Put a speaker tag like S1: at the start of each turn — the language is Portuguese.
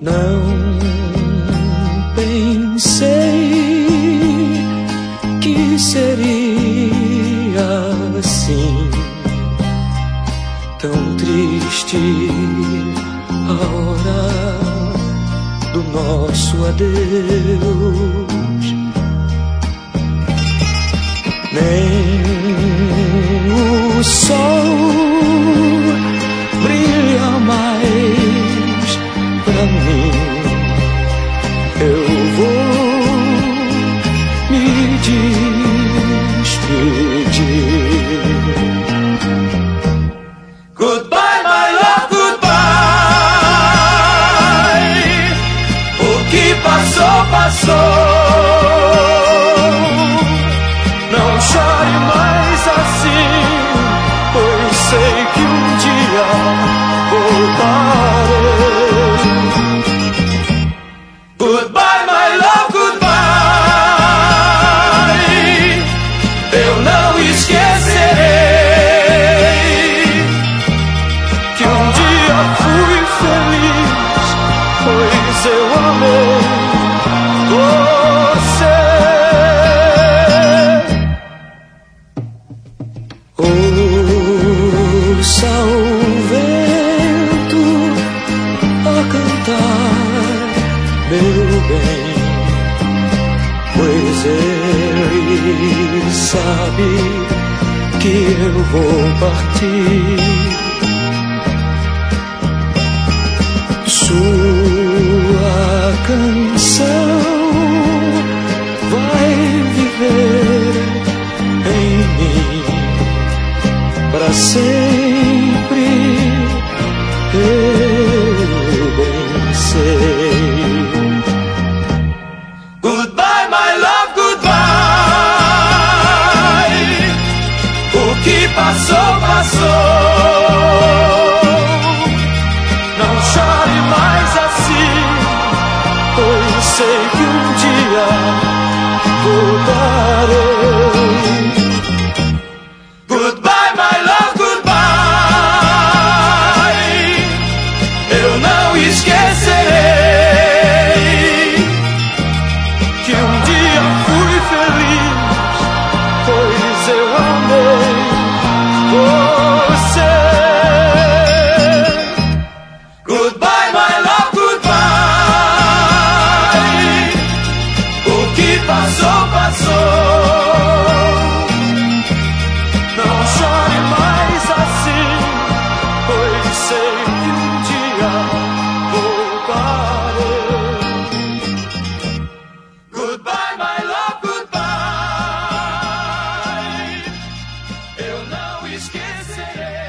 S1: Não pensei que seria assim, tão triste a hora do nosso adeus. Nem o sol brilha mais pra mim. Eu vou me despedir.
S2: Goodbye, my love, goodbye. O que passou, passou. Não chore mais assim, pois sei que um dia voltarei. Goodbye, my love, goodbye. Eu não esquecerei que um dia fui feliz, pois eu amei você.
S1: Ouça o vento a cantar, meu bem, pois ele sabe que eu vou partir. Sua canção vai viver em mim para sempre, eu bem sei.
S2: Goodbye, my love, goodbye. O que passou, passou. Não chore mais assim, pois sei que um dia voltarei. Goodbye, my love, goodbye. Eu não esquecerei que um dia fui feliz, pois eu amei você. Goodbye, my love, goodbye. O que passou, passou. Não chore mais assim, pois sei que um dia voltarei. Goodbye, my love, goodbye. Eu não esquecerei.